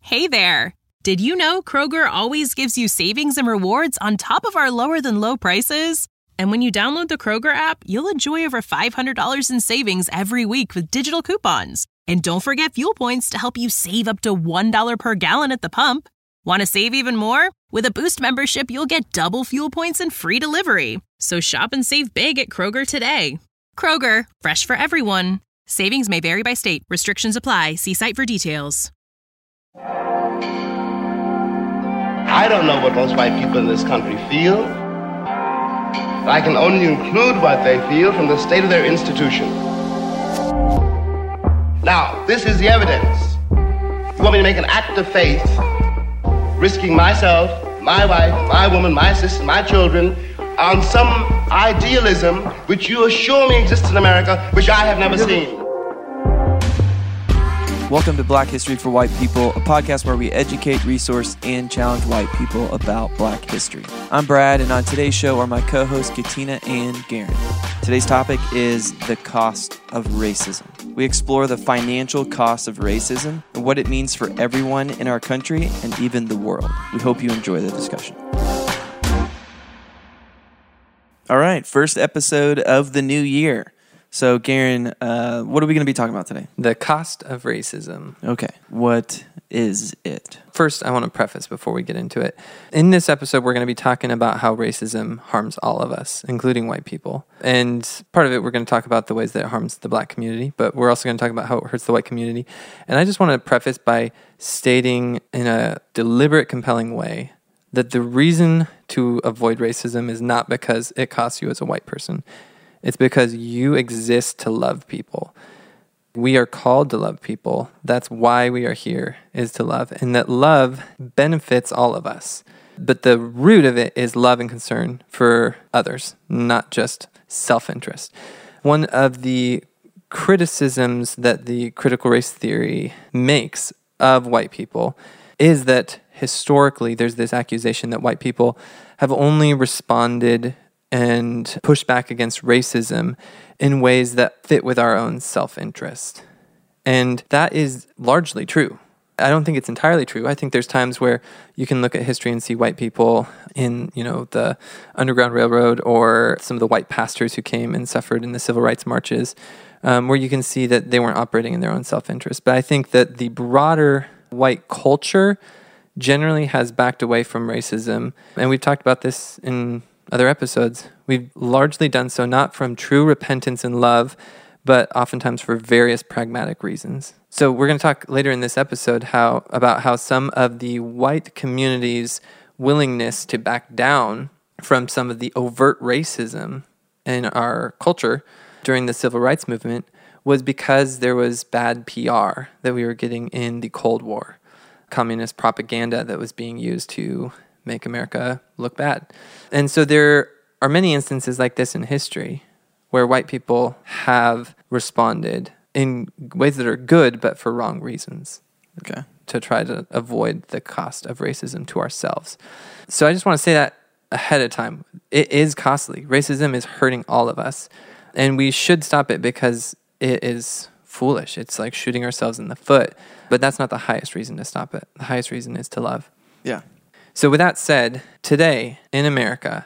Hey there! Did you know Kroger always gives you savings and rewards on top of our lower-than-low prices? And when you download the Kroger app, you'll enjoy over $500 in savings every week with digital coupons. And don't forget fuel points to help you save up to $1 per gallon at the pump. Want to save even more? With a Boost membership, you'll get double fuel points and free delivery. So shop and save big at Kroger today. Kroger, fresh for everyone. Savings may vary by state. Restrictions apply. See site for details. I don't know what most white people in this country feel. I can only include what they feel from the state of their institution. Now, this is the evidence. You want me to make an act of faith, risking myself, my wife, my woman, my sister, my children, on some idealism which you assure me exists in America, which I have never seen. Welcome to Black History for White People, a podcast where we educate, resource, and challenge white people about Black history. I'm Brad, and on today's show are my co-hosts Katina and Garen. Today's topic is the cost of racism. We explore the financial cost of racism and what it means for everyone in our country and even the world. We hope you enjoy the discussion. All right, first episode of the new year. So, Garen, what are we going to be talking about today? The cost of racism. Okay. What is it? First, I want to preface before we get into it. In this episode, we're going to be talking about how racism harms all of us, including white people. And part of it, we're going to talk about the ways that it harms the Black community, but we're also going to talk about how it hurts the white community. And I just want to preface by stating in a deliberate, compelling way that the reason to avoid racism is not because it costs you as a white person. It's because you exist to love people. We are called to love people. That's why we are here, is to love. And that love benefits all of us. But the root of it is love and concern for others, not just self-interest. One of the criticisms that the critical race theory makes of white people is that historically there's this accusation that white people have only responded and push back against racism in ways that fit with our own self-interest. And that is largely true. I don't think it's entirely true. I think there's times where you can look at history and see white people in, the Underground Railroad or some of the white pastors who came and suffered in the civil rights marches, where you can see that they weren't operating in their own self-interest. But I think that the broader white culture generally has backed away from racism. And we've talked about this in other episodes. We've largely done so not from true repentance and love, but oftentimes for various pragmatic reasons. So we're going to talk later in this episode about how some of the white community's willingness to back down from some of the overt racism in our culture during the civil rights movement was because there was bad PR that we were getting in the Cold War, communist propaganda that was being used to make America look bad. And so there are many instances like this in history where white people have responded in ways that are good, but for wrong reasons. Okay. To try to avoid the cost of racism to ourselves. So I just want to say that ahead of time. It is costly. Racism is hurting all of us. And we should stop it because it is foolish. It's like shooting ourselves in the foot. But that's not the highest reason to stop it. The highest reason is to love. Yeah. So with that said, today in America,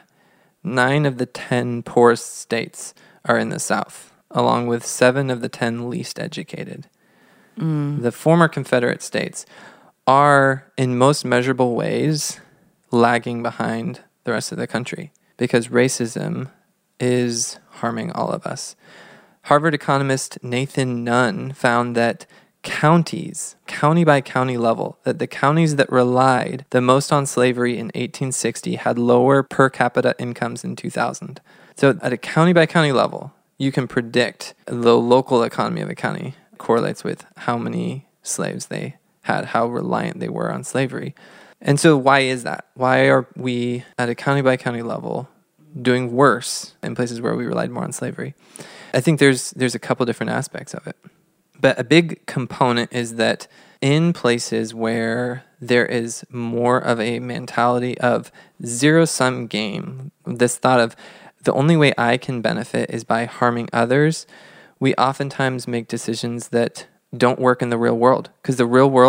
9 of the 10 poorest states are in the South, along with 7 of the 10 least educated. The former Confederate states are, in most measurable ways, lagging behind the rest of the country because racism is harming all of us. Harvard economist Nathan Nunn found that counties, county by county level, that the counties that relied the most on slavery in 1860 had lower per capita incomes in 2000. So at a county by county level, you can predict the local economy of a county correlates with how many slaves they had, how reliant they were on slavery. And so why is that? Why are we at a county by county level doing worse in places where we relied more on slavery? I think there's a couple different aspects of it. But a big component is that in places where there is more of a mentality of zero-sum game, this thought of the only way I can benefit is by harming others, we oftentimes make decisions that don't work in the real world. Because the real world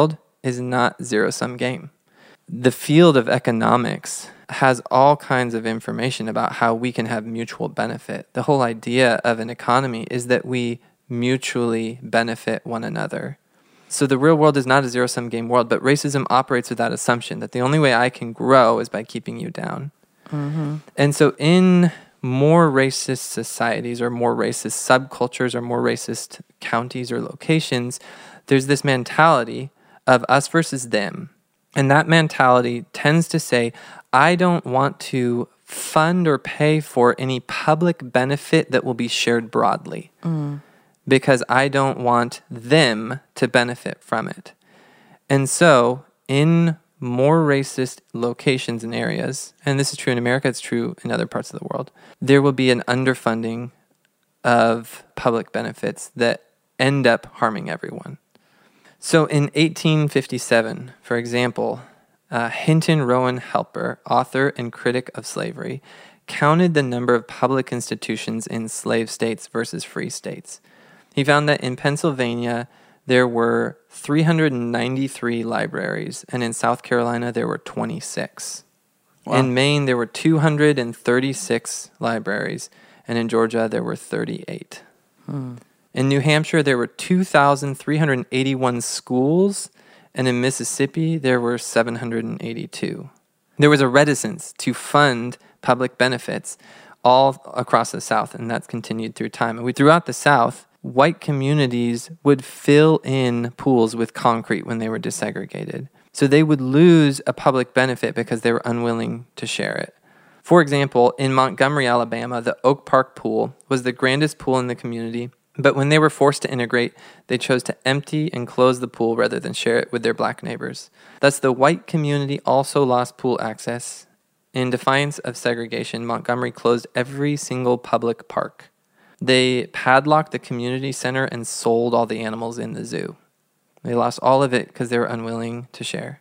is not zero-sum game. The field of economics has all kinds of information about how we can have mutual benefit. The whole idea of an economy is that we mutually benefit one another. So the real world is not a zero-sum game world, but racism operates with that assumption that the only way I can grow is by keeping you down. Mm-hmm. And so in more racist societies or more racist subcultures or more racist counties or locations, there's this mentality of us versus them. And that mentality tends to say, I don't want to fund or pay for any public benefit that will be shared broadly because I don't want them to benefit from it. And so in more racist locations and areas, and this is true in America, it's true in other parts of the world, there will be an underfunding of public benefits that end up harming everyone. So in 1857, for example, Hinton Rowan Helper, author and critic of slavery, counted the number of public institutions in slave states versus free states. He found that in Pennsylvania, there were 393 libraries, and in South Carolina, there were 26. Wow. In Maine, there were 236 libraries, and in Georgia, there were 38. In New Hampshire, there were 2,381 schools, and in Mississippi, there were 782. There was a reticence to fund public benefits all across the South, and that's continued through time. And throughout the South, white communities would fill in pools with concrete when they were desegregated. So they would lose a public benefit because they were unwilling to share it. For example, in Montgomery, Alabama, the Oak Park Pool was the grandest pool in the community. But when they were forced to integrate, they chose to empty and close the pool rather than share it with their black neighbors. Thus, the white community also lost pool access. In defiance of segregation, Montgomery closed every single public park. They padlocked the community center and sold all the animals in the zoo. They lost all of it because they were unwilling to share.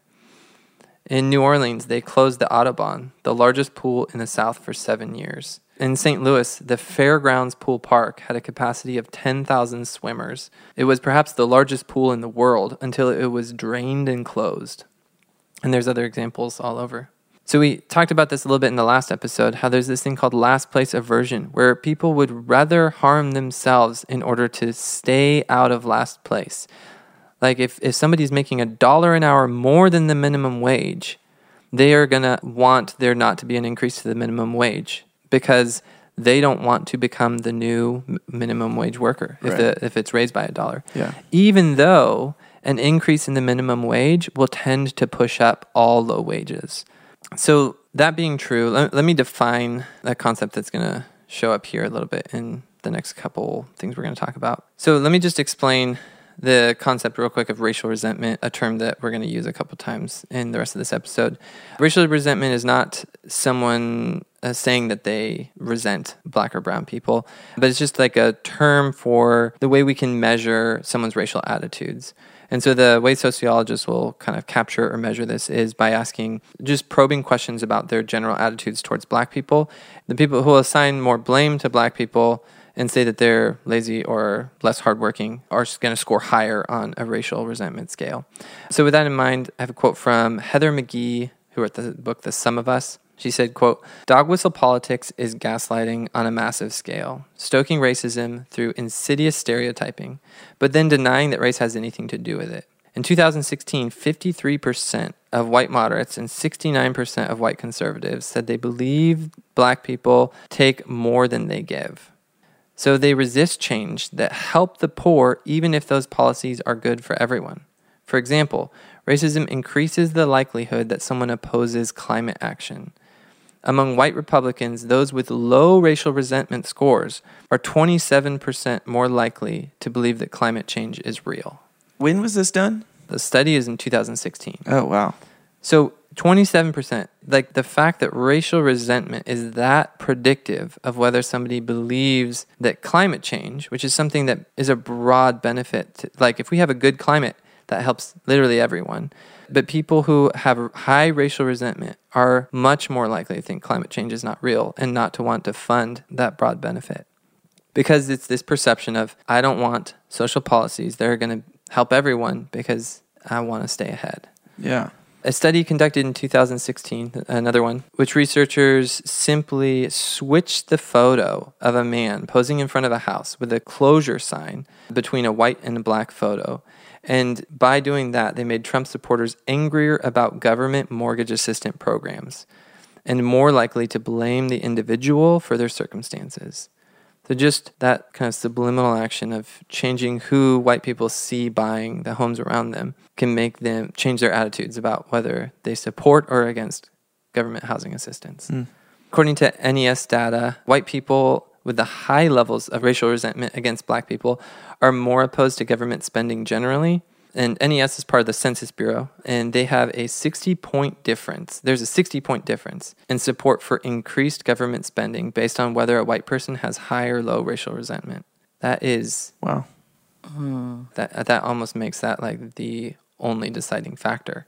In New Orleans, they closed the Audubon, the largest pool in the South, for 7 years. In St. Louis, the Fairgrounds Pool Park had a capacity of 10,000 swimmers. It was perhaps the largest pool in the world until it was drained and closed. And there's other examples all over. So we talked about this a little bit in the last episode, how there's this thing called last place aversion, where people would rather harm themselves in order to stay out of last place. Like if somebody's making $1 an hour more than the minimum wage, they are going to want there not to be an increase to the minimum wage because they don't want to become the new minimum wage worker if it's raised by $1. Yeah. Even though an increase in the minimum wage will tend to push up all low wages. So that being true, let me define a concept that's going to show up here a little bit in the next couple things we're going to talk about. So let me just explain the concept real quick of racial resentment, a term that we're going to use a couple times in the rest of this episode. Racial resentment is not someone saying that they resent black or brown people, but it's just like a term for the way we can measure someone's racial attitudes. And so the way sociologists will kind of capture or measure this is by asking just probing questions about their general attitudes towards black people. The people who will assign more blame to black people and say that they're lazy or less hardworking are going to score higher on a racial resentment scale. So with that in mind, I have a quote from Heather McGhee, who wrote the book The Sum of Us. She said, quote, "Dog whistle politics is gaslighting on a massive scale, stoking racism through insidious stereotyping, but then denying that race has anything to do with it. In 2016, 53% of white moderates and 69% of white conservatives said they believe black people take more than they give. So they resist change that help the poor even if those policies are good for everyone. For example, racism increases the likelihood that someone opposes climate action. Among white Republicans, those with low racial resentment scores are 27% more likely to believe that climate change is real." When was this done? The study is in 2016. Oh, wow. So 27%, like the fact that racial resentment is that predictive of whether somebody believes that climate change, which is something that is a broad benefit, like if we have a good climate, that helps literally everyone. But people who have high racial resentment are much more likely to think climate change is not real and not to want to fund that broad benefit. Because it's this perception of, I don't want social policies that are going to help everyone because I want to stay ahead. Yeah. A study conducted in 2016, another one, which researchers simply switched the photo of a man posing in front of a house with a closure sign between a white and a black photo. And by doing that, they made Trump supporters angrier about government mortgage assistance programs and more likely to blame the individual for their circumstances. So just that kind of subliminal action of changing who white people see buying the homes around them can make them change their attitudes about whether they support or against government housing assistance. According to NES data, white people with the high levels of racial resentment against black people are more opposed to government spending generally. And NES is part of the Census Bureau, and they have a 60-point difference. There's a 60-point difference in support for increased government spending based on whether a white person has high or low racial resentment. That is... Wow. That almost makes that like the only deciding factor.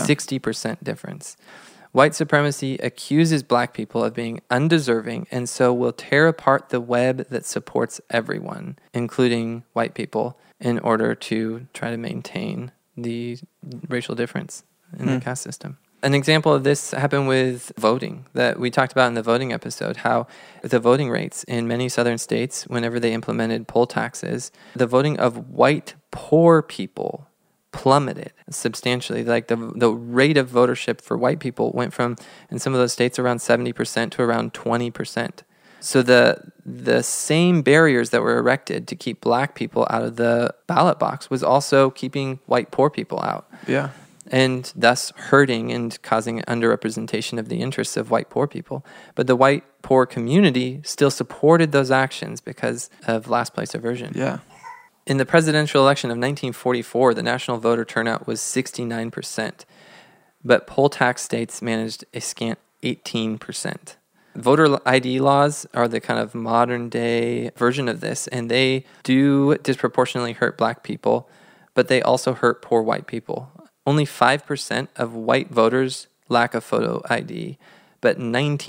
60% difference. White supremacy accuses black people of being undeserving and so will tear apart the web that supports everyone, including white people, in order to try to maintain the racial difference in the caste system. An example of this happened with voting that we talked about in the voting episode, how the voting rates in many southern states, whenever they implemented poll taxes, the voting of white poor people plummeted substantially. Like the rate of votership for white people went from, in some of those states, around 70% to around 20%. So the same barriers that were erected to keep black people out of the ballot box was also keeping white poor people out. Yeah. And thus hurting and causing underrepresentation of the interests of white poor people. But the white poor community still supported those actions because of last place aversion. Yeah. In the presidential election of 1944, the national voter turnout was 69%, but poll tax states managed a scant 18%. Voter ID laws are the kind of modern day version of this, and they do disproportionately hurt black people, but they also hurt poor white people. Only 5% of white voters lack a photo ID, but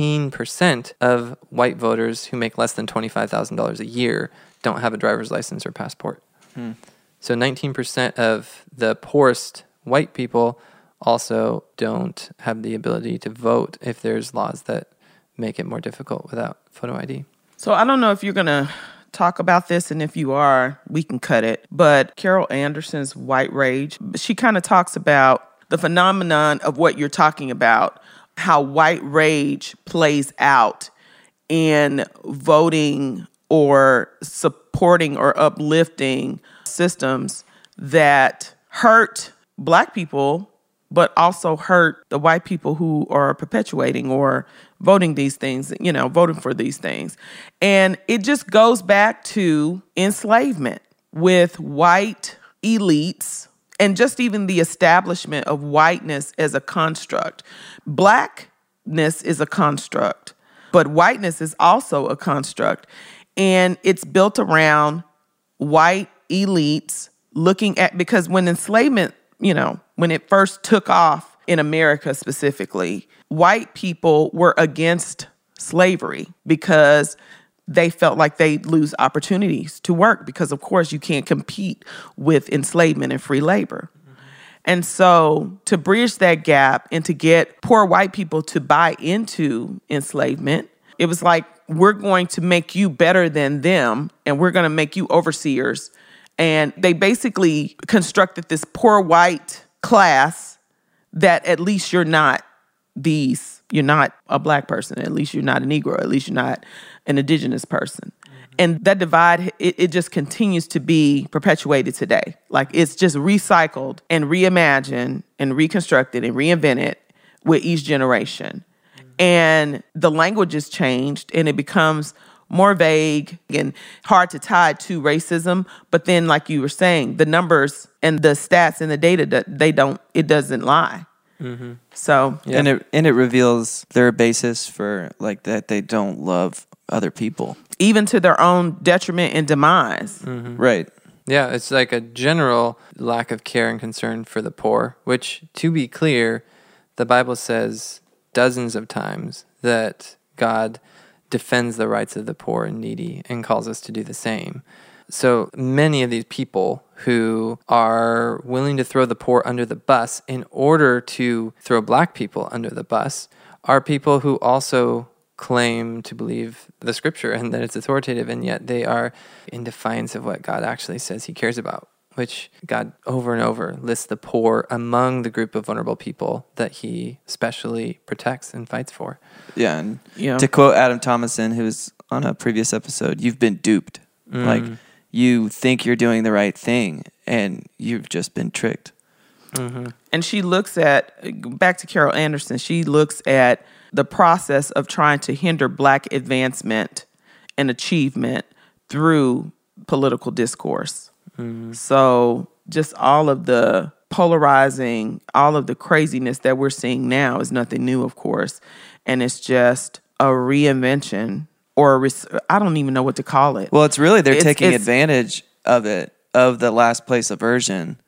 19% of white voters who make less than $25,000 a year don't have a driver's license or passport. So 19% of the poorest white people also don't have the ability to vote if there's laws that make it more difficult without photo ID. So I don't know if you're going to talk about this, and if you are, we can cut it. But Carol Anderson's White Rage, she kind of talks about the phenomenon of what you're talking about, how white rage plays out in voting or supporting or uplifting systems that hurt black people, but also hurt the white people who are perpetuating or voting these things, voting for these things. And it just goes back to enslavement with white elites and just even the establishment of whiteness as a construct. Blackness is a construct, but whiteness is also a construct. And it's built around white elites looking at, because when enslavement, when it first took off in America specifically, white people were against slavery because they felt like they'd lose opportunities to work because, of course, you can't compete with enslavement and free labor. And so to bridge that gap and to get poor white people to buy into enslavement, it was like, we're going to make you better than them, and we're going to make you overseers. And they basically constructed this poor white class that at least you're not a black person, at least you're not a Negro, at least you're not an indigenous person. And that divide, it just continues to be perpetuated today. Like, it's just recycled and reimagined and reconstructed and reinvented with each generation. And the language is changed and it becomes more vague and hard to tie to racism. But then, like you were saying, the numbers and the stats and the data, it doesn't lie. Mm-hmm. So, yeah. And it reveals their basis for like that they don't love other people, even to their own detriment and demise. Mm-hmm. Right. Yeah, it's like a general lack of care and concern for the poor, which, to be clear, the Bible says dozens of times that God defends the rights of the poor and needy and calls us to do the same. So many of these people who are willing to throw the poor under the bus in order to throw black people under the bus are people who also claim to believe the scripture and that it's authoritative, and yet they are in defiance of what God actually says he cares about, which God over and over lists the poor among the group of vulnerable people that he specially protects and fights for. Yeah, and to quote Adam Thomason, who was on a previous episode, you've been duped. Like, you think you're doing the right thing, and you've just been tricked. Mm-hmm. And she looks at, back to Carol Anderson, she looks at the process of trying to hinder black advancement and achievement through political discourse. Mm-hmm. So just all of the polarizing, all of the craziness that we're seeing now is nothing new, of course. And it's just a reinvention, or I don't even know what to call it. Well, it's really, they're taking advantage of it, of the last place aversion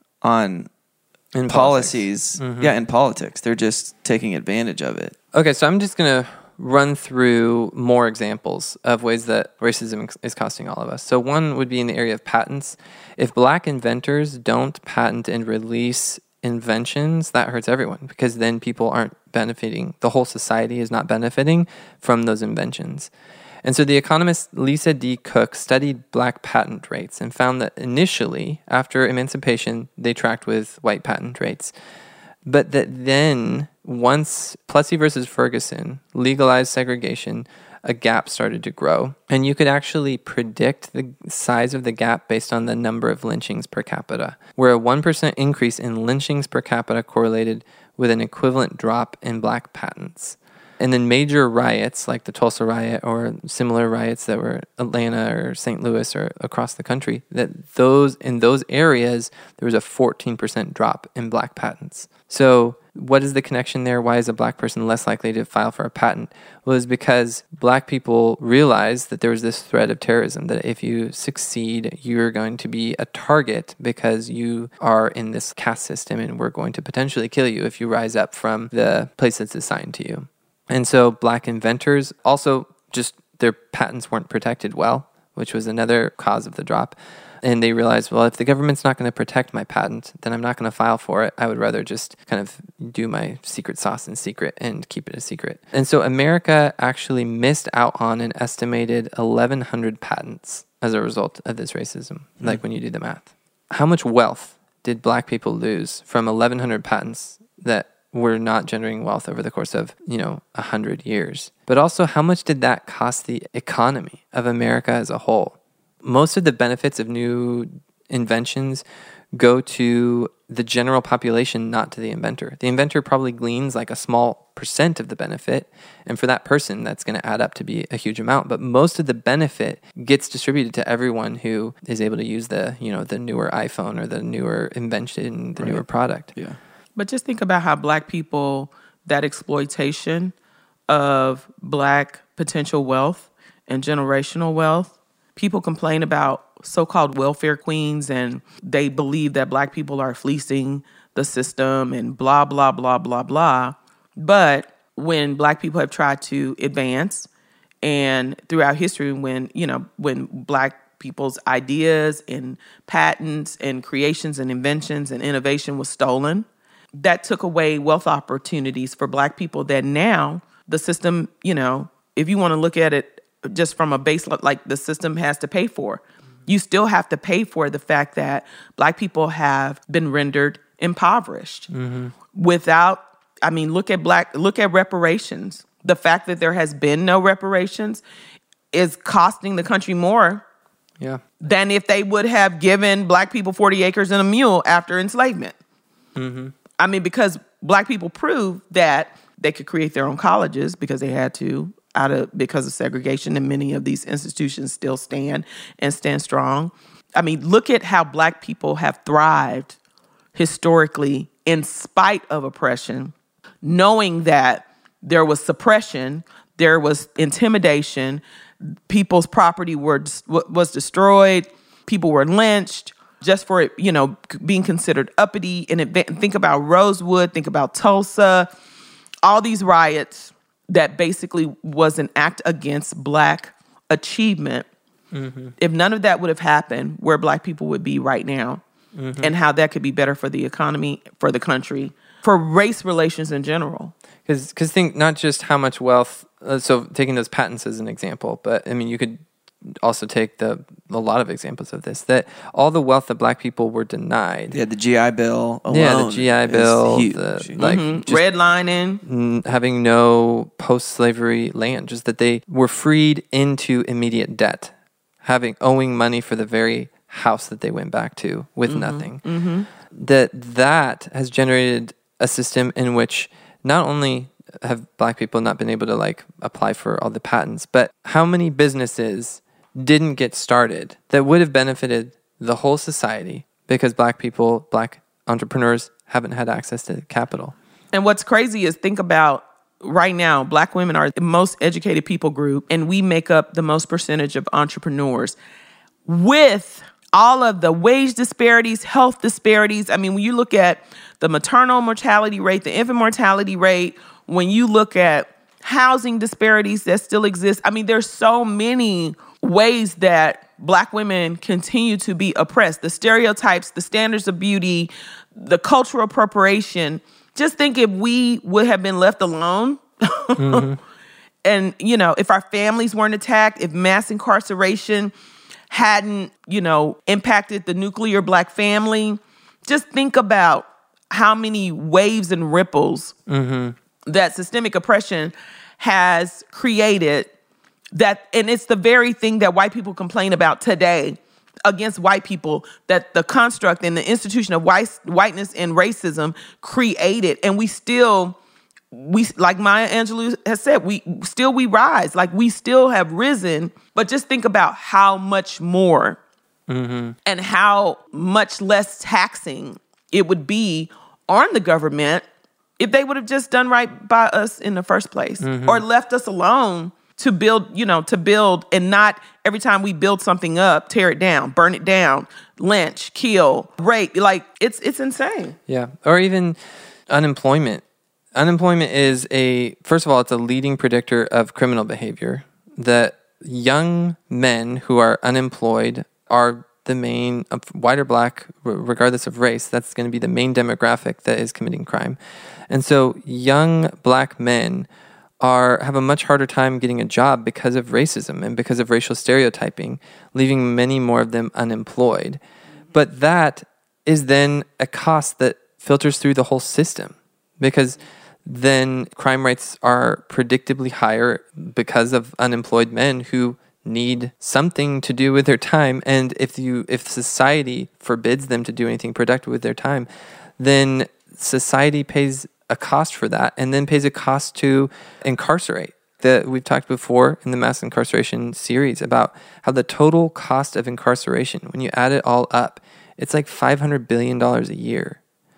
on in policies. Mm-hmm. Yeah, in politics. They're just taking advantage of it. Okay, so I'm just going to run through more examples of ways that racism is costing all of us. So one would be in the area of patents. If black inventors don't patent and release inventions, that hurts everyone, because then people aren't benefiting. The whole society is not benefiting from those inventions. And so the economist Lisa D. Cook studied black patent rates and found that initially, after emancipation, they tracked with white patent rates. But that then, once Plessy versus Ferguson legalized segregation, a gap started to grow. And you could actually predict the size of the gap based on the number of lynchings per capita, where a 1% increase in lynchings per capita correlated with an equivalent drop in black patents. And then major riots like the Tulsa riot or similar riots that were Atlanta or St. Louis or across the country, that those in those areas, there was a 14% drop in black patents. So what is the connection there? Why is a black person less likely to file for a patent? Well, it's because black people realized that there was this threat of terrorism, that if you succeed, you're going to be a target because you are in this caste system and we're going to potentially kill you if you rise up from the place that's assigned to you. And so black inventors also just their patents weren't protected well, which was another cause of the drop. And they realized, well, if the government's not going to protect my patent, then I'm not going to file for it. I would rather just kind of do my secret sauce in secret and keep it a secret. And so America actually missed out on an estimated 1,100 patents as a result of this racism, like when you do the math. How much wealth did black people lose from 1,100 patents that were not generating wealth over the course of, 100 years? But also, how much did that cost the economy of America as a whole? Most of the benefits of new inventions go to the general population, not to the inventor. The inventor probably gleans like a small percent of the benefit, and for that person, that's going to add up to be a huge amount. But most of the benefit gets distributed to everyone who is able to use the newer iPhone or the newer invention, the newer product. Yeah. But just think about how black people, that exploitation of black potential wealth and generational wealth, people complain about so-called welfare queens, and they believe that black people are fleecing the system and blah, blah, blah, blah, blah. But when black people have tried to advance, and throughout history, when black people's ideas and patents and creations and inventions and innovation was stolen, that took away wealth opportunities for black people that now the system, if you want to look at it just from a base, like the system has to pay for. You still have to pay for the fact that black people have been rendered impoverished. Mm-hmm. Look at reparations. The fact that there has been no reparations is costing the country more than if they would have given black people 40 acres and a mule after enslavement. Mm-hmm. Because black people proved that they could create their own colleges because they had to, because of segregation, and many of these institutions still stand strong. Look at how black people have thrived historically in spite of oppression, knowing that there was suppression, there was intimidation, people's property was destroyed, people were lynched just for it, being considered uppity. And think about Rosewood, think about Tulsa, all these riots that basically was an act against black achievement. If none of that would have happened, where Black people would be right now, and how that could be better for the economy, for the country, for race relations in general. Because think not just how much wealth, so taking those patents as an example, but I mean, you could also take a lot of examples of this, that all the wealth that Black people were denied. Yeah, the GI Bill alone. Yeah, the GI Bill, huge. Just Redlining. having no post-slavery land, just that they were freed into immediate debt, owing money for the very house that they went back to with nothing. That has generated a system in which not only have Black people not been able to like apply for all the patents, but how many businesses didn't get started that would have benefited the whole society because Black entrepreneurs haven't had access to capital. And what's crazy is, think about right now, Black women are the most educated people group, and we make up the most percentage of entrepreneurs. With all of the wage disparities, health disparities, I mean, when you look at the maternal mortality rate, the infant mortality rate, when you look at housing disparities that still exist, I mean, there's so many ways that Black women continue to be oppressed. The stereotypes, the standards of beauty, the cultural appropriation. Just think if we would have been left alone and, if our families weren't attacked, if mass incarceration hadn't, impacted the nuclear Black family, just think about how many waves and ripples that systemic oppression has created. And it's the very thing that white people complain about today against white people, that the construct and the institution of whiteness and racism created. And we like Maya Angelou has said, we rise. Like, we still have risen, but just think about how much more and how much less taxing it would be on the government if they would have just done right by us in the first place, or left us alone to build, and not every time we build something up, tear it down, burn it down, lynch, kill, rape. Like, it's insane. Yeah. Or even unemployment. Unemployment is first of all, it's a leading predictor of criminal behavior. That young men who are unemployed are the main, white or Black, regardless of race, that's going to be the main demographic that is committing crime. And so young Black men have a much harder time getting a job because of racism and because of racial stereotyping, leaving many more of them unemployed. But that is then a cost that filters through the whole system, because then crime rates are predictably higher because of unemployed men who need something to do with their time. And if society forbids them to do anything productive with their time, then society pays a cost for that, and then pays a cost to incarcerate. We've talked before in the mass incarceration series about how the total cost of incarceration, when you add it all up, it's like $500 billion a year.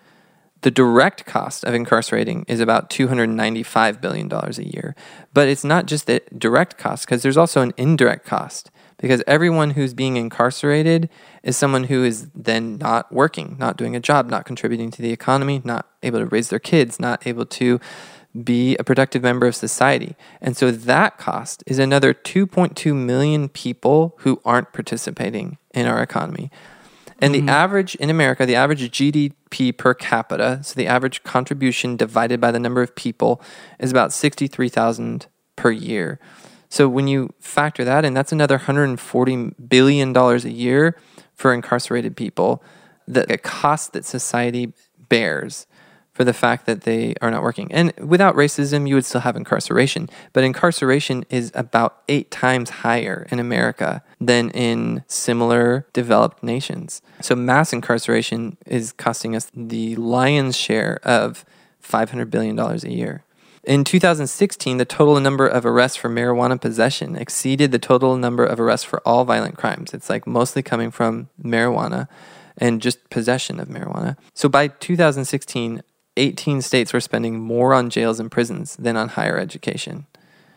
The direct cost of incarcerating is about $295 billion a year. But it's not just the direct cost, because there's also an indirect cost. Because everyone who's being incarcerated is someone who is then not working, not doing a job, not contributing to the economy, not able to raise their kids, not able to be a productive member of society. And so that cost is another 2.2 million people who aren't participating in our economy. And the average in America, the average GDP per capita, so the average contribution divided by the number of people, is about $63,000 per year. So when you factor that in, that's another $140 billion a year for incarcerated people, the cost that society bears for the fact that they are not working. And without racism, you would still have incarceration. But incarceration is about 8 times higher in America than in similar developed nations. So mass incarceration is costing us the lion's share of $500 billion a year. In 2016, the total number of arrests for marijuana possession exceeded the total number of arrests for all violent crimes. It's like mostly coming from marijuana and just possession of marijuana. So by 2016, 18 states were spending more on jails and prisons than on higher education.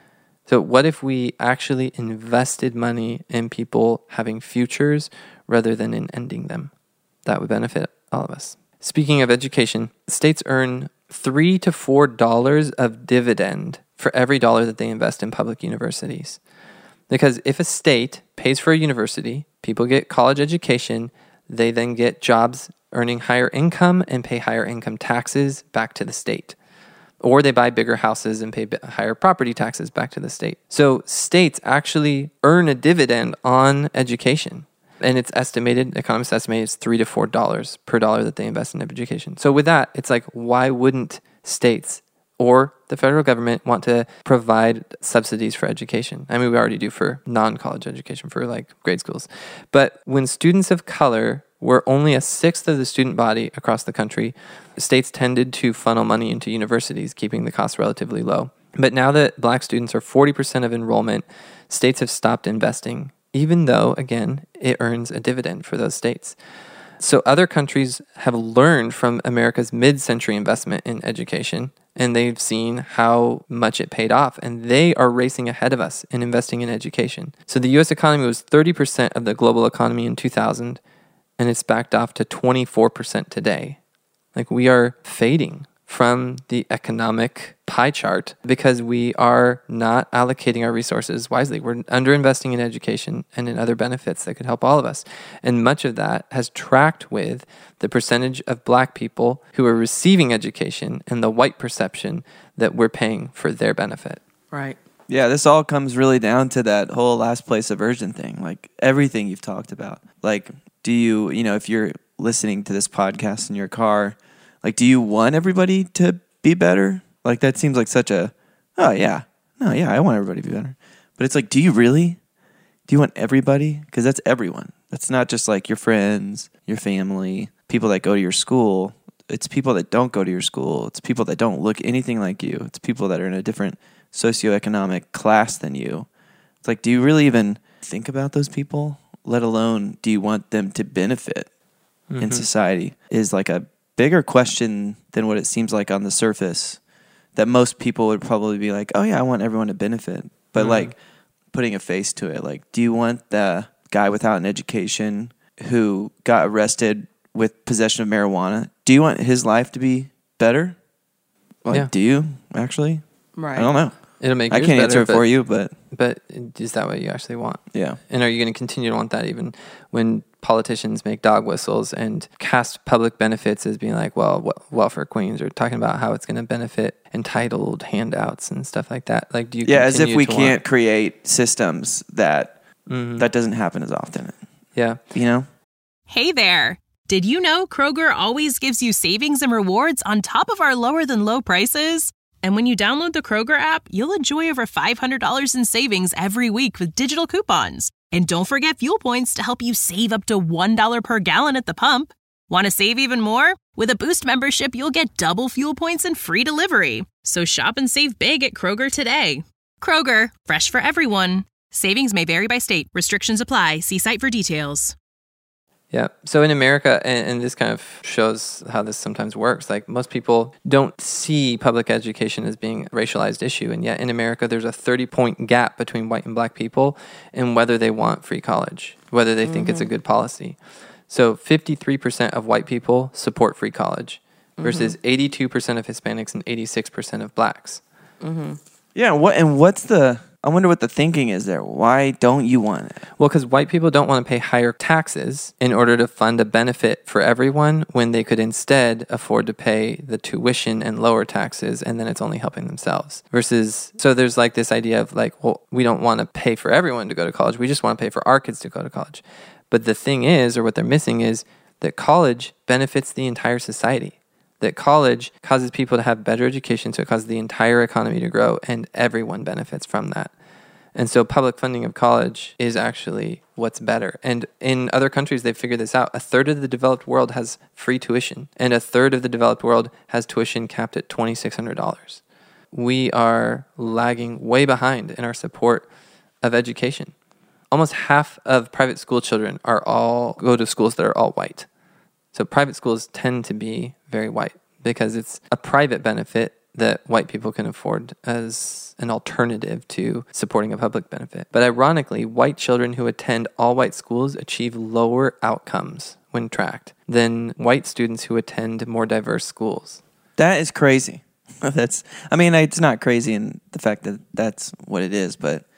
So what if we actually invested money in people having futures rather than in ending them? That would benefit all of us. Speaking of education, states earn $3 to $4 of dividend for every dollar that they invest in public universities. Because if a state pays for a university, people get college education, they then get jobs earning higher income and pay higher income taxes back to the state. Or they buy bigger houses and pay higher property taxes back to the state. So states actually earn a dividend on education. And it's estimated, economists estimate it's $3 to $4 per dollar that they invest in education. So with that, it's like, why wouldn't states or the federal government want to provide subsidies for education? I mean, we already do for non-college education, for like grade schools. But when students of color were only a sixth of the student body across the country, states tended to funnel money into universities, keeping the costs relatively low. But now that black students are 40% of enrollment, states have stopped investing, even though, again, it earns a dividend for those states. So other countries have learned from America's mid-century investment in education, and they've seen how much it paid off, and they are racing ahead of us in investing in education. So the U.S. economy was 30% of the global economy in 2000, and it's backed off to 24% today. Like, we are fading from the economic pie chart because we are not allocating our resources wisely. We're underinvesting in education and in other benefits that could help all of us. And much of that has tracked with the percentage of black people who are receiving education and the white perception that we're paying for their benefit. Right. Yeah, this all comes really down to that whole last place aversion thing, like everything you've talked about. Like, do you, if you're listening to this podcast in your car, like, do you want everybody to be better? Like, that seems like such a, I want everybody to be better. But it's like, do you really? Do you want everybody? Because that's everyone. That's not just like your friends, your family, people that go to your school. It's people that don't go to your school. It's people that don't look anything like you. It's people that are in a different socioeconomic class than you. It's like, do you really even think about those people? Let alone, do you want them to benefit in society? Is like a bigger question than what it seems like on the surface, that most people would probably be like, oh yeah, I want everyone to benefit. But like, putting a face to it, like, do you want the guy without an education who got arrested with possession of marijuana, do you want his life to be better? Like, do you actually? Right. I don't know. It'll make I yours can't better, answer it for you, but is that what you actually want? Yeah. And are you going to continue to want that even when politicians make dog whistles and cast public benefits as being like, well, welfare queens, or talking about how it's going to benefit entitled handouts and stuff like that? Like, do you? Yeah, as if we to can't create systems that that doesn't happen as often. Yeah. Hey there. Did you know Kroger always gives you savings and rewards on top of our lower than low prices? And when you download the Kroger app, you'll enjoy over $500 in savings every week with digital coupons. And don't forget fuel points to help you save up to $1 per gallon at the pump. Want to save even more? With a Boost membership, you'll get double fuel points and free delivery. So shop and save big at Kroger today. Kroger, fresh for everyone. Savings may vary by state. Restrictions apply. See site for details. Yeah. So in America, and this kind of shows how this sometimes works, like, most people don't see public education as being a racialized issue. And yet in America, there's a 30-point gap between white and black people in whether they want free college, whether they think it's a good policy. So 53% of white people support free college versus 82% of Hispanics and 86% of blacks. Yeah. I wonder what the thinking is there. Why don't you want it? Well, because white people don't want to pay higher taxes in order to fund a benefit for everyone when they could instead afford to pay the tuition and lower taxes, and then it's only helping themselves. Versus, so there's like this idea of like, well, we don't want to pay for everyone to go to college. We just want to pay for our kids to go to college. But the thing is, or what they're missing is, that college benefits the entire society. That college causes people to have better education, so it causes the entire economy to grow, and everyone benefits from that. And so public funding of college is actually what's better. And in other countries, they've figured this out. A third of the developed world has free tuition, and a third of the developed world has tuition capped at $2,600. We are lagging way behind in our support of education. Almost half of private school children go to schools that are all white. So private schools tend to be very white because it's a private benefit that white people can afford as an alternative to supporting a public benefit. But ironically, white children who attend all white schools achieve lower outcomes when tracked than white students who attend more diverse schools. That is crazy. It's not crazy in the fact that that's what it is, but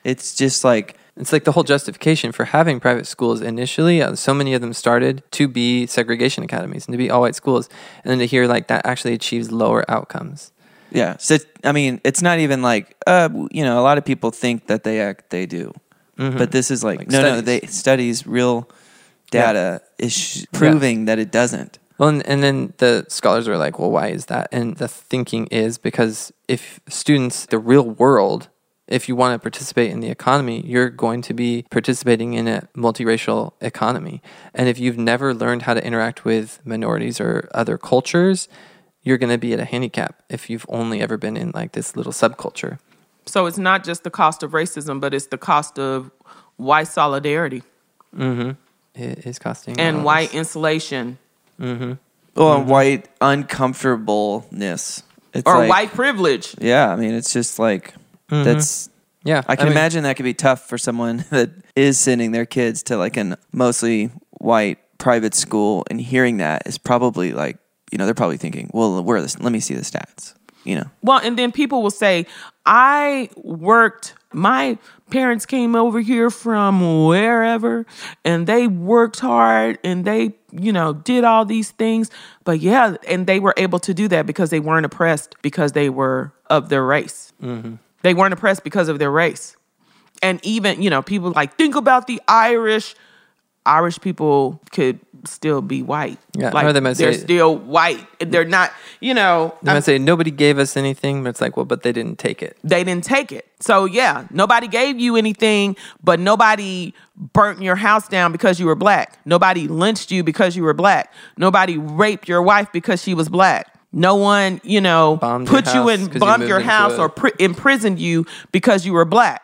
It's just like, It's like the whole justification for having private schools initially. So many of them started to be segregation academies and to be all white schools. And then to hear like that actually achieves lower outcomes. yeah. So, I mean, it's not even like, a lot of people think that they do. But this is like studies, real data is proving that it doesn't. Well, and then the scholars are like, well, why is that? And the thinking is because if students, the real world, if you want to participate in the economy, you're going to be participating in a multiracial economy. And if you've never learned how to interact with minorities or other cultures, you're going to be at a handicap if you've only ever been in like this little subculture. So it's not just the cost of racism, but it's the cost of white solidarity. Mm-hmm. It is costing. And white insulation. Mm-hmm. Well, white uncomfortableness. It's or like, white privilege. Yeah, I mean, it's just like, that's... Yeah, I can imagine that could be tough for someone that is sending their kids to like a mostly white private school, and hearing that is probably like, they're probably thinking, well, where are this? Let me see the stats, Well, and then people will say, my parents came over here from wherever and they worked hard and they, did all these things. But yeah, and they were able to do that because they weren't oppressed because they were of their race. Mm-hmm. They weren't oppressed because of their race. And even, people like, think about the Irish. Irish people could still be white. Yeah, like, or they might they're say, still white. They're not, They might say, nobody gave us anything, but it's like, well, but they didn't take it. They didn't take it. So, yeah, nobody gave you anything, but nobody burnt your house down because you were black. Nobody lynched you because you were black. Nobody raped your wife because she was black. No one, put you in, bombed your house or imprisoned you because you were black.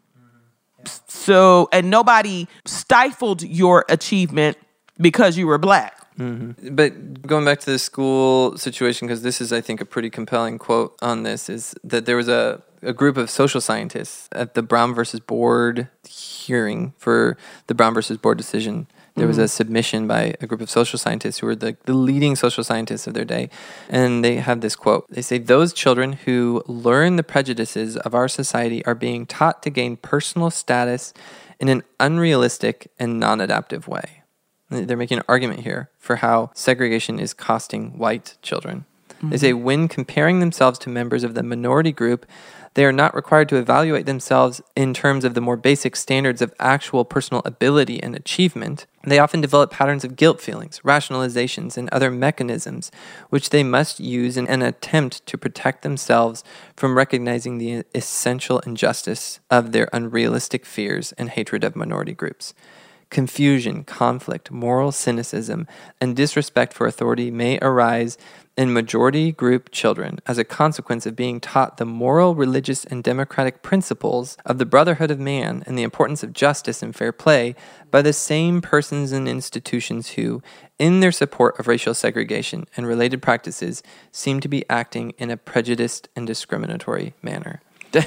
So, and nobody stifled your achievement because you were black. Mm-hmm. But going back to the school situation, because this is, I think, a pretty compelling quote on this, is that there was a group of social scientists at the Brown versus Board hearing for the Brown versus Board decision. There was a submission by a group of social scientists who were the leading social scientists of their day. And they have this quote. They say, those children who learn the prejudices of our society are being taught to gain personal status in an unrealistic and non-adaptive way. They're making an argument here for how segregation is costing white children. Mm-hmm. They say, when comparing themselves to members of the minority group, they are not required to evaluate themselves in terms of the more basic standards of actual personal ability and achievement. They often develop patterns of guilt feelings, rationalizations, and other mechanisms which they must use in an attempt to protect themselves from recognizing the essential injustice of their unrealistic fears and hatred of minority groups. Confusion, conflict, moral cynicism, and disrespect for authority may arise in majority group children as a consequence of being taught the moral, religious, and democratic principles of the brotherhood of man and the importance of justice and fair play by the same persons and institutions who, in their support of racial segregation and related practices, seem to be acting in a prejudiced and discriminatory manner.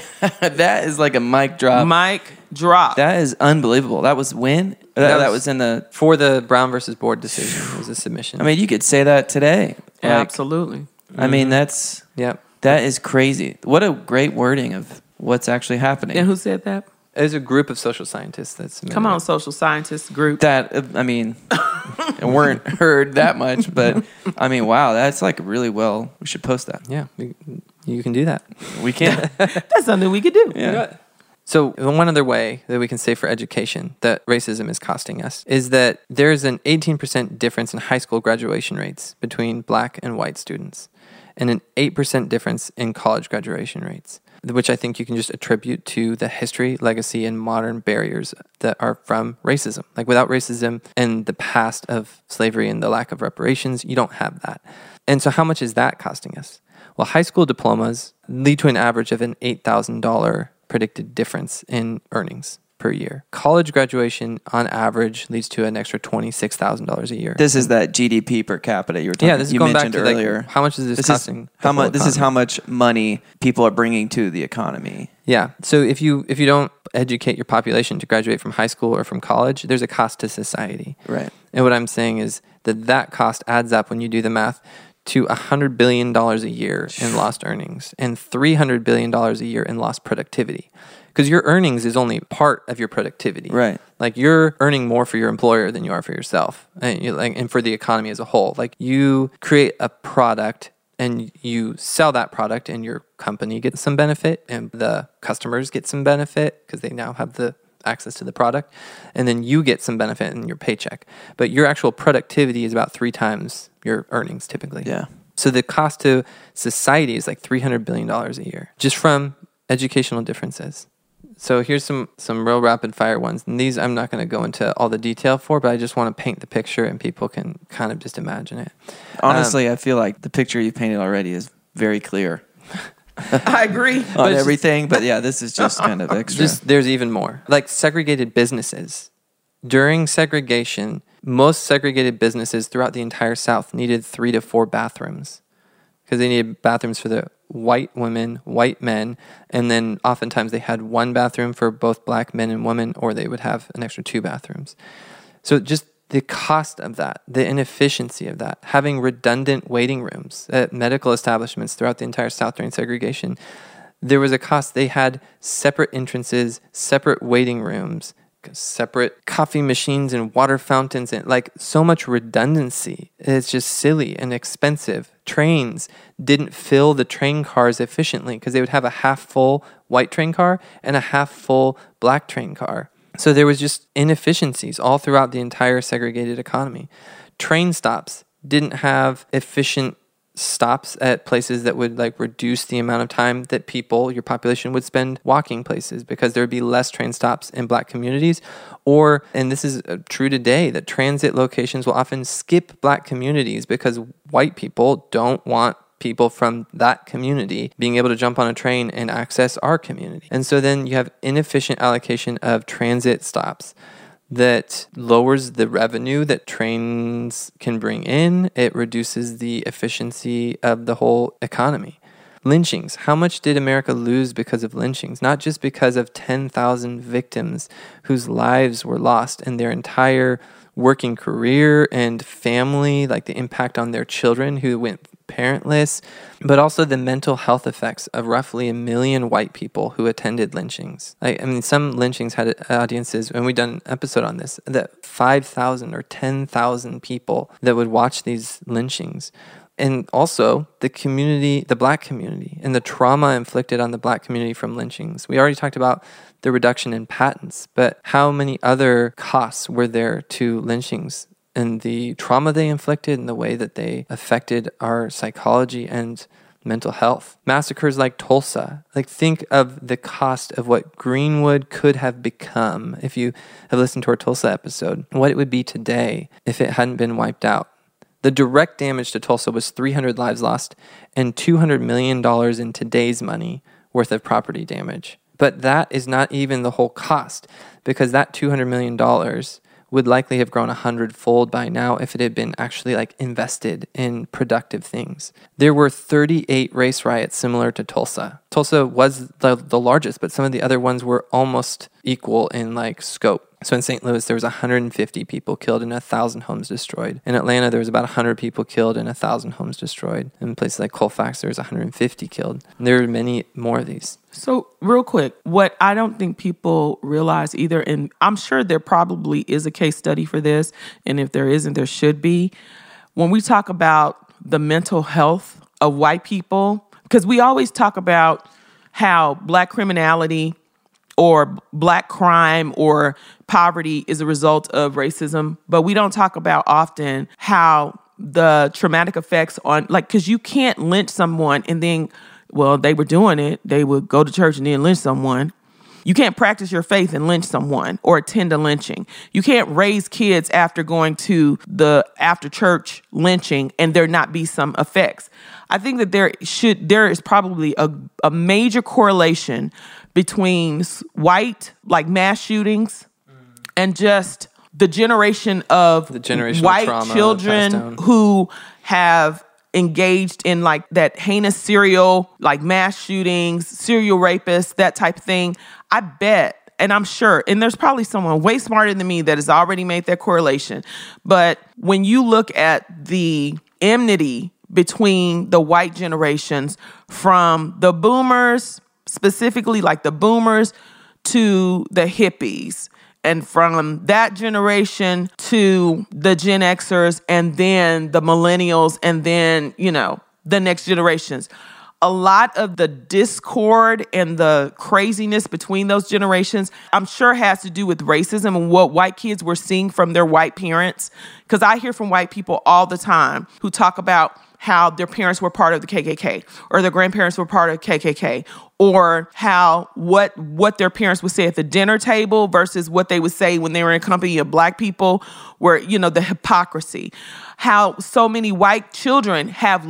That is like a mic drop. Mic drop. That is unbelievable. That was when? That was in the... For the Brown versus Board decision. It was a submission. I mean, you could say that today. Absolutely. I mean, that's... Yep. That is crazy. What a great wording of what's actually happening. And who said that? There's a group of social scientists that's... Come on, social scientists group. That, I mean, weren't heard that much, but I mean, wow, that's like really well... We should post that. Yeah, you can do that. We can. That's something we could do. Yeah. So one other way that we can say for education that racism is costing us is that there's an 18% difference in high school graduation rates between black and white students, and an 8% difference in college graduation rates, which I think you can just attribute to the history, legacy, and modern barriers that are from racism. Like without racism and the past of slavery and the lack of reparations, you don't have that. And so how much is that costing us? Well, high school diplomas lead to an average of an $8,000 predicted difference in earnings per year. College graduation, on average, leads to an extra $26,000 a year. This is that GDP per capita you were talking about. Yeah, this is you going back mentioned to earlier. like, how much is this costing? This is how much money people are bringing to the economy. Yeah. So if you don't educate your population to graduate from high school or from college, there's a cost to society. Right. And what I'm saying is that cost adds up when you do the math to $100 billion a year in lost earnings and $300 billion a year in lost productivity. Because your earnings is only part of your productivity. Right. Like you're earning more for your employer than you are for yourself, and for the economy as a whole. Like you create a product and you sell that product, and your company gets some benefit, and the customers get some benefit because they now have the access to the product, and then you get some benefit in your paycheck. But your actual productivity is about 3 times your earnings typically. Yeah. So the cost to society is like $300 billion a year just from educational differences. So here's some real rapid fire ones. And these I'm not going to go into all the detail for, but I just want to paint the picture and people can kind of just imagine it. Honestly, I feel like the picture you painted already is very clear. I agree. On everything, but yeah, this is just kind of extra. There's even more. Like segregated businesses. During segregation, most segregated businesses throughout the entire South needed 3 to 4 bathrooms because they needed bathrooms for the white women, white men, and then oftentimes they had 1 bathroom for both black men and women, or they would have an extra 2 bathrooms. So just the cost of that, the inefficiency of that, having redundant waiting rooms at medical establishments throughout the entire South during segregation, there was a cost. They had separate entrances, separate waiting rooms, separate coffee machines and water fountains, and like so much redundancy. It's just silly and expensive. Trains didn't fill the train cars efficiently because they would have a half full white train car and a half full black train car. So there was just inefficiencies all throughout the entire segregated economy. Train stops didn't have efficient stops at places that would like reduce the amount of time that people, your population, would spend walking places because there would be less train stops in black communities. Or, and this is true today, that transit locations will often skip black communities because white people don't want people from that community being able to jump on a train and access our community. And so then you have inefficient allocation of transit stops that lowers the revenue that trains can bring in. It reduces the efficiency of the whole economy. Lynchings. How much did America lose because of lynchings? Not just because of 10,000 victims whose lives were lost and their entire working career and family, like the impact on their children who went parentless, but also the mental health effects of roughly 1 million white people who attended lynchings. I mean, some lynchings had audiences, and we've done an episode on this, that 5,000 or 10,000 people that would watch these lynchings. And also the community, the black community, and the trauma inflicted on the black community from lynchings. We already talked about the reduction in patents, but how many other costs were there to lynchings and the trauma they inflicted and the way that they affected our psychology and mental health? Massacres like Tulsa, like think of the cost of what Greenwood could have become if you have listened to our Tulsa episode, what it would be today if it hadn't been wiped out. The direct damage to Tulsa was 300 lives lost and $200 million in today's money worth of property damage. But that is not even the whole cost, because that $200 million would likely have grown 100-fold by now if it had been actually like invested in productive things. There were 38 race riots similar to Tulsa. Tulsa was the largest, but some of the other ones were almost equal in like scope. So in St. Louis, there was 150 people killed and 1,000 homes destroyed. In Atlanta, there was about 100 people killed and 1,000 homes destroyed. In places like Colfax, there was 150 killed. And there are many more of these. So real quick, what I don't think people realize either, and I'm sure there probably is a case study for this, and if there isn't, there should be. When we talk about the mental health of white people, because we always talk about how black criminality or black crime or poverty is a result of racism, but we don't talk about often how the traumatic effects on, like, because you can't lynch someone and then, well, they were doing it, they would go to church and then lynch someone. You can't practice your faith and lynch someone or attend a lynching. You can't raise kids after going to the after church lynching and there not be some effects. I think that there is probably a major correlation between white, like mass shootings, and just the generation of white children who have engaged in like that heinous serial, like mass shootings, serial rapists, that type of thing. I bet, and I'm sure, and there's probably someone way smarter than me that has already made that correlation. But when you look at the enmity between the white generations, from the boomers, specifically like the boomers, to the hippies, and from that generation to the Gen Xers, and then the millennials, and then, the next generations. A lot of the discord and the craziness between those generations, I'm sure, has to do with racism and what white kids were seeing from their white parents. Because I hear from white people all the time who talk about how their parents were part of the KKK, or their grandparents were part of KKK, or how what their parents would say at the dinner table versus what they would say when they were in company of black people, where, the hypocrisy. How so many white people have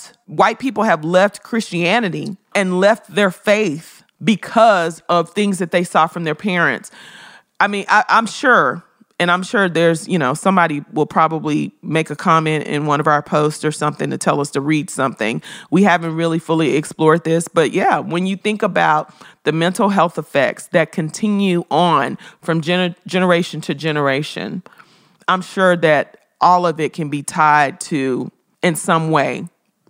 left Christianity and left their faith because of things that they saw from their parents. I mean, I'm sure there's, somebody will probably make a comment in one of our posts or something to tell us to read something. We haven't really fully explored this, but yeah, when you think about the mental health effects that continue on from generation to generation, I'm sure that all of it can be tied to, in some way,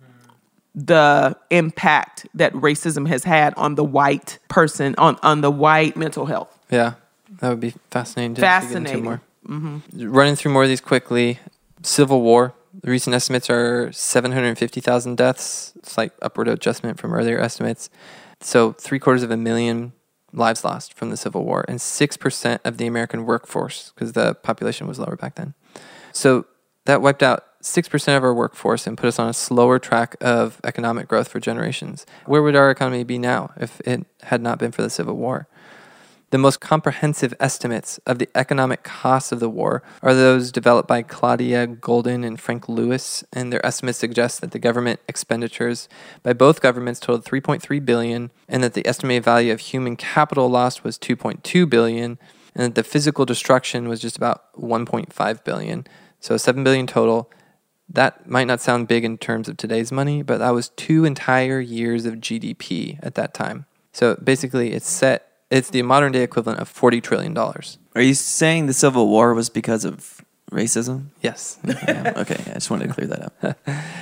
the impact that racism has had on the white person, on the white mental health. Yeah. That would be fascinating to dig into more. Mm-hmm. Running through more of these quickly. Civil War. The recent estimates are 750,000 deaths. Slight upward adjustment from earlier estimates. So 750,000 lives lost from the Civil War, and 6% of the American workforce, because the population was lower back then. So that wiped out 6% of our workforce and put us on a slower track of economic growth for generations. Where would our economy be now if it had not been for the Civil War? The most comprehensive estimates of the economic costs of the war are those developed by Claudia Golden and Frank Lewis, and their estimates suggest that the government expenditures by both governments totaled $3.3 billion, and that the estimated value of human capital lost was $2.2 billion, and that the physical destruction was just about $1.5 billion. So $7 billion total. That might not sound big in terms of today's money, but that was 2 entire years of GDP at that time. So basically, it's the modern day equivalent of $40 trillion. Are you saying the Civil War was because of racism? Yes. Yeah, okay, I just wanted to clear that up.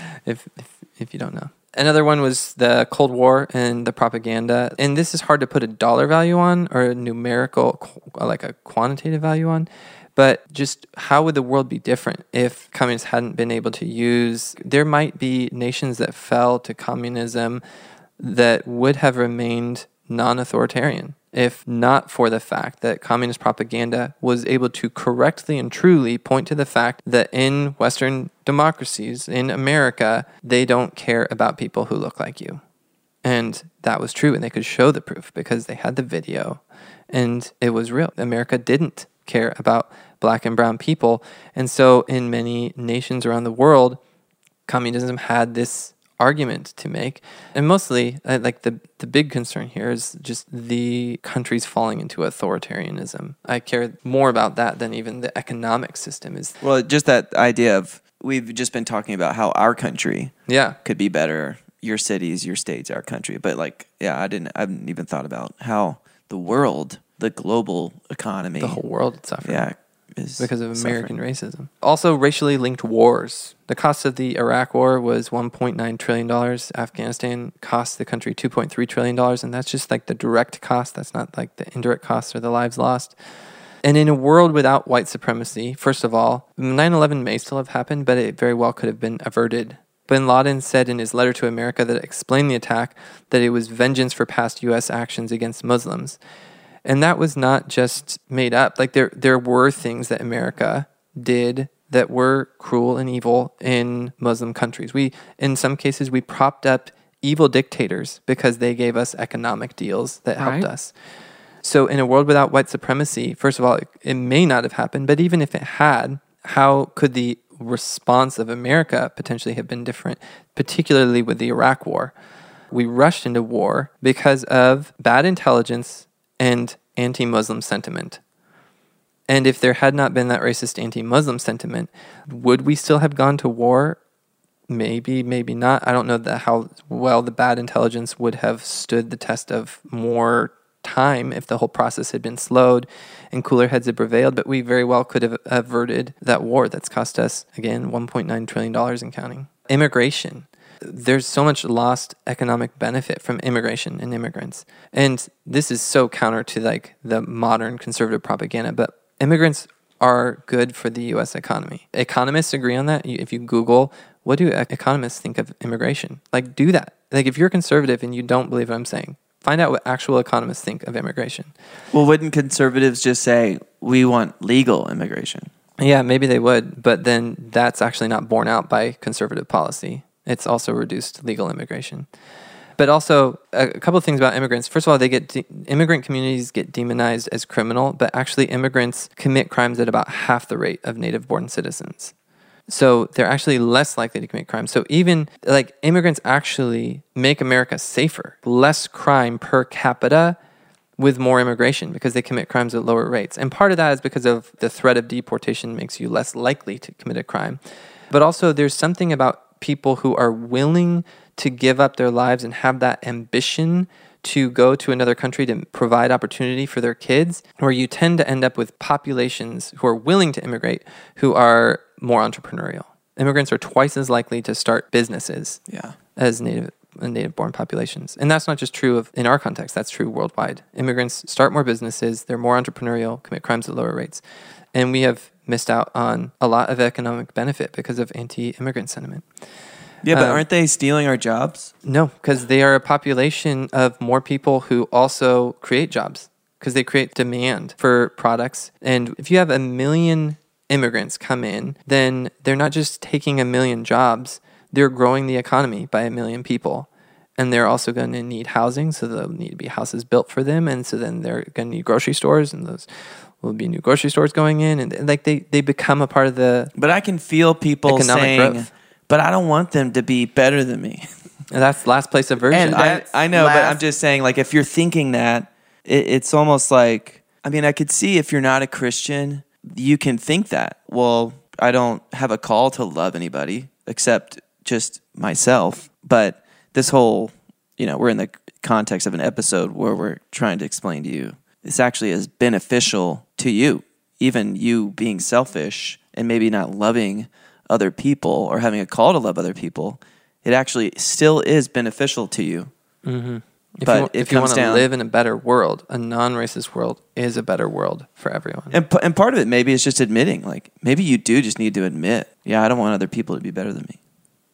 if you don't know. Another one was the Cold War and the propaganda. And this is hard to put a dollar value on, or a numerical, like a quantitative value on. But just how would the world be different if communists hadn't been able to use... There might be nations that fell to communism that would have remained non-authoritarian, if not for the fact that communist propaganda was able to correctly and truly point to the fact that in Western democracies, in America, they don't care about people who look like you. And that was true, and they could show the proof because they had the video, and it was real. America didn't care about black and brown people, and so in many nations around the world, communism had this argument to make. And mostly, like the big concern here is just the countries falling into authoritarianism. I care more about that than even the economic system is. Well, just that idea of, we've just been talking about how our country could be better, your cities, your states, our country. But I haven't even thought about how the world, the global economy, the whole world is suffering. Yeah. Is because of American racism. Also, racially linked wars. The cost of the Iraq War was $1.9 trillion. Afghanistan cost the country $2.3 trillion, and that's just like the direct cost. That's not like the indirect costs or the lives lost. And in a world without white supremacy, first of all, 9/11 may still have happened, but it very well could have been averted. Bin Laden said in his letter to America that explained the attack that it was vengeance for past U.S. actions against Muslims. And that was not just made up. Like there were things that America did that were cruel and evil in Muslim countries. In some cases, we propped up evil dictators because they gave us economic deals that helped us. So in a world without white supremacy, first of all, it may not have happened. But even if it had, how could the response of America potentially have been different, particularly with the Iraq War? We rushed into war because of bad intelligence and anti-Muslim sentiment. And if there had not been that racist anti-Muslim sentiment, would we still have gone to war? Maybe, maybe not. I don't know how well the bad intelligence would have stood the test of more time if the whole process had been slowed and cooler heads had prevailed, but we very well could have averted that war that's cost us, again, $1.9 trillion and counting. immigration. There's so much lost economic benefit from immigration and immigrants. And this is so counter to like the modern conservative propaganda, but immigrants are good for the U.S. economy. Economists agree on that. If you Google, what do economists think of immigration? Like, do that. Like, if you're conservative and you don't believe what I'm saying, find out what actual economists think of immigration. Well, wouldn't conservatives just say, we want legal immigration? Yeah, maybe they would, but then that's actually not borne out by conservative policy. It's also reduced legal immigration. But also, a couple of things about immigrants. First of all, immigrant communities get demonized as criminal, but actually immigrants commit crimes at about half the rate of native-born citizens. So they're actually less likely to commit crimes. So even like immigrants actually make America safer, less crime per capita with more immigration because they commit crimes at lower rates. And part of that is because of the threat of deportation makes you less likely to commit a crime. But also there's something about people who are willing to give up their lives and have that ambition to go to another country to provide opportunity for their kids, where you tend to end up with populations who are willing to immigrate who are more entrepreneurial. Immigrants are twice as likely to start businesses as native-born populations. And that's not just true in our context, that's true worldwide. Immigrants start more businesses, they're more entrepreneurial, commit crimes at lower rates. And we have missed out on a lot of economic benefit because of anti-immigrant sentiment. Yeah, but aren't they stealing our jobs? No, because they are a population of more people who also create jobs because they create demand for products. And if you have 1 million immigrants come in, then they're not just taking 1 million jobs, they're growing the economy by 1 million people. And they're also going to need housing, so there'll need to be houses built for them. And so then they're going to need grocery stores, and those will be new grocery stores going in. And like they become a part of the But I can feel people economic saying, growth. but I don't want them to be better than me. And that's last place aversion. And I know, but I'm just saying, like, if you're thinking that, it's almost like, I mean, I could see if you're not a Christian, you can think that. Well, I don't have a call to love anybody except just myself. But this whole, we're in the context of an episode where we're trying to explain to you, this actually is beneficial to you. Even you being selfish and maybe not loving other people or having a call to love other people, it actually still is beneficial to you. Mm-hmm. But if you want to live in a better world, a non-racist world is a better world for everyone. And part of it maybe is just admitting, like, maybe you do just need to admit, I don't want other people to be better than me.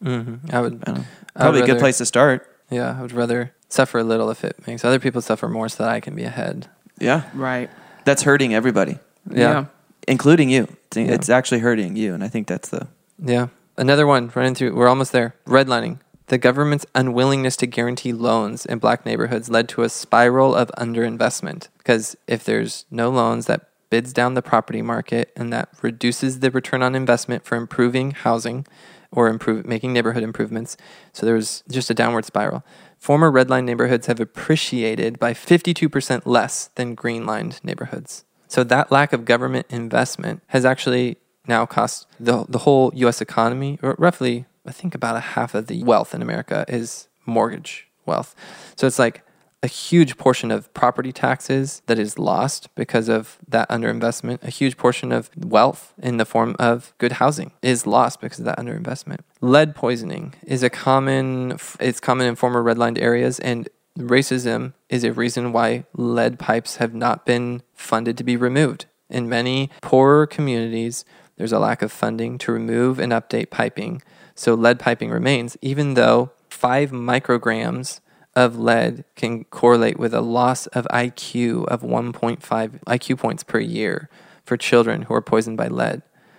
Mm-hmm. Probably a good place to start. Yeah, I would rather suffer a little if it makes other people suffer more so that I can be ahead. Yeah. Right. That's hurting everybody. Yeah. Including you. It's actually hurting you, and I think that's the... Yeah. Another one running through, we're almost there. Redlining. The government's unwillingness to guarantee loans in black neighborhoods led to a spiral of underinvestment. Because if there's no loans, that bids down the property market and that reduces the return on investment for improving housing or making neighborhood improvements. So there's just a downward spiral. Former redline neighborhoods have appreciated by 52% less than green-lined neighborhoods. So that lack of government investment has actually now cost the whole U.S. economy, or roughly, I think about a half of the wealth in America is mortgage wealth. So it's like a huge portion of property taxes that is lost because of that underinvestment. A huge portion of wealth in the form of good housing is lost because of that underinvestment. Lead poisoning is common in former redlined areas, and racism is a reason why lead pipes have not been funded to be removed. In many poorer communities, there's a lack of funding to remove and update piping. So lead piping remains, even though 5 micrograms of lead can correlate with a loss of IQ of 1.5 IQ points per year for children who are poisoned by lead.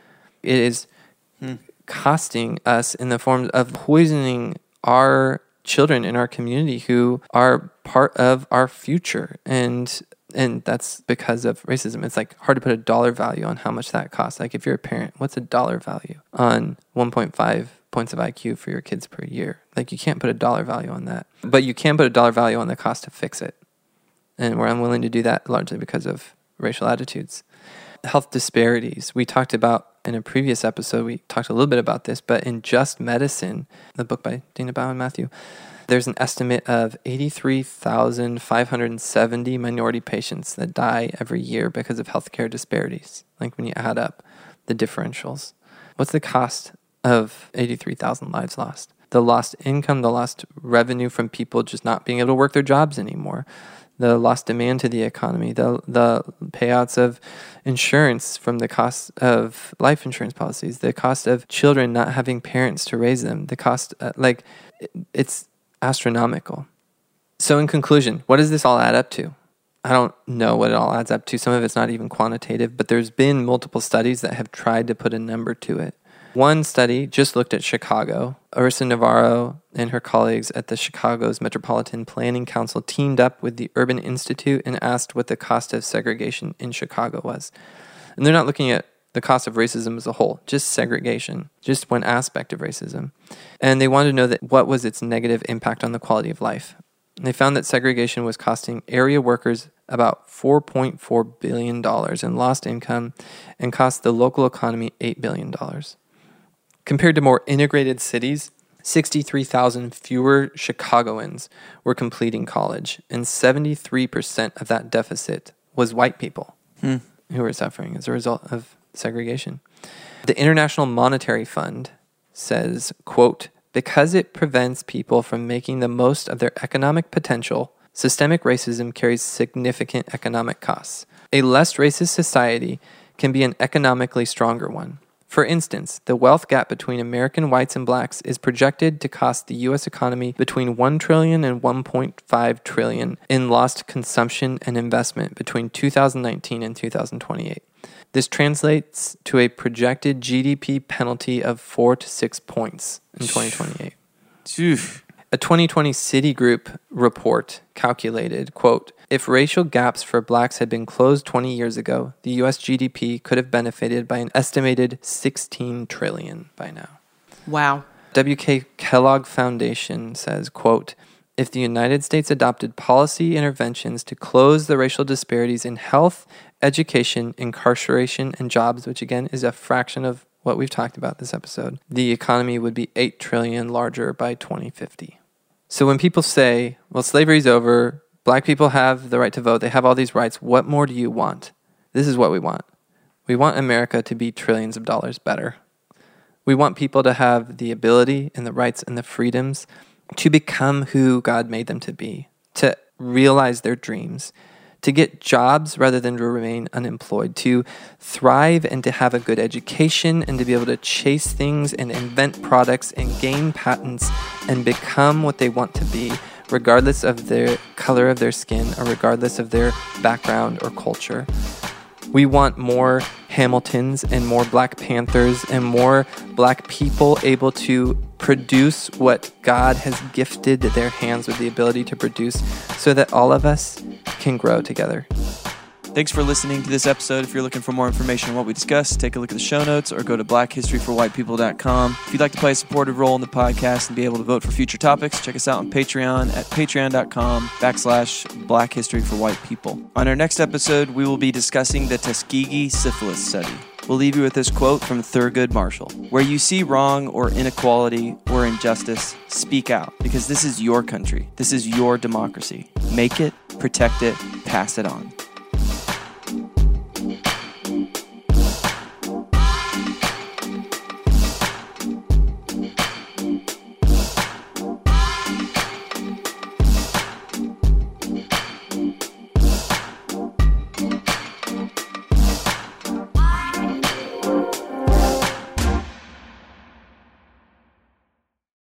It is costing us in the form of poisoning our children in our community who are part of our future. And that's because of racism. It's like hard to put a dollar value on how much that costs. Like if you're a parent, what's a dollar value on 1.5 points of IQ for your kids per year? Like you can't put a dollar value on that. But you can put a dollar value on the cost to fix it. And we're unwilling to do that largely because of racial attitudes. Health disparities. We talked about in a previous episode, we talked a little bit about this, but in Just Medicine, the book by Dana Bao and Matthew, there's an estimate of 83,570 minority patients that die every year because of healthcare disparities. Like when you add up the differentials. What's the cost of 83,000 lives lost. The lost income, the lost revenue from people just not being able to work their jobs anymore, the lost demand to the economy, the payouts of insurance from the cost of life insurance policies, the cost of children not having parents to raise them, the cost, it's astronomical. So in conclusion, what does this all add up to? I don't know what it all adds up to. Some of it's not even quantitative, but there's been multiple studies that have tried to put a number to it. One study just looked at Chicago. Ursa Navarro and her colleagues at the Chicago's Metropolitan Planning Council teamed up with the Urban Institute and asked what the cost of segregation in Chicago was. And they're not looking at the cost of racism as a whole, just segregation, just one aspect of racism. And they wanted to know that what was its negative impact on the quality of life. And they found that segregation was costing area workers about $4.4 billion in lost income and cost the local economy $8 billion. Compared to more integrated cities, 63,000 fewer Chicagoans were completing college, and 73% of that deficit was white people who were suffering as a result of segregation. The International Monetary Fund says, quote, because it prevents people from making the most of their economic potential, systemic racism carries significant economic costs. A less racist society can be an economically stronger one. For instance, the wealth gap between American whites and blacks is projected to cost the U.S. economy between $1 trillion and $1.5 trillion in lost consumption and investment between 2019 and 2028. This translates to a projected GDP penalty of 4 to 6 points in 2028. A 2020 Citigroup report calculated, quote, if racial gaps for blacks had been closed 20 years ago, the U.S. GDP could have benefited by an estimated $16 trillion by now. Wow. W.K. Kellogg Foundation says, quote, if the United States adopted policy interventions to close the racial disparities in health, education, incarceration, and jobs, which again is a fraction of what we've talked about this episode, the economy would be $8 trillion larger by 2050. So when people say, well, slavery's over, black people have the right to vote, they have all these rights, what more do you want? This is what we want. We want America to be trillions of dollars better. We want people to have the ability and the rights and the freedoms to become who God made them to be, to realize their dreams, to get jobs rather than to remain unemployed, to thrive and to have a good education and to be able to chase things and invent products and gain patents and become what they want to be, regardless of the color of their skin or regardless of their background or culture. We want more Hamiltons and more Black Panthers and more Black people able to produce what God has gifted their hands with the ability to produce so that all of us can grow together. Thanks for listening to this episode. If you're looking for more information on what we discussed, take a look at the show notes or go to blackhistoryforwhitepeople.com. If you'd like to play a supportive role in the podcast and be able to vote for future topics, check us out on Patreon at patreon.com/blackhistoryforwhitepeople. On our next episode, we will be discussing the Tuskegee syphilis study. We'll leave you with this quote from Thurgood Marshall. Where you see wrong or inequality or injustice, speak out, because this is your country. This is your democracy. Make it, protect it, pass it on.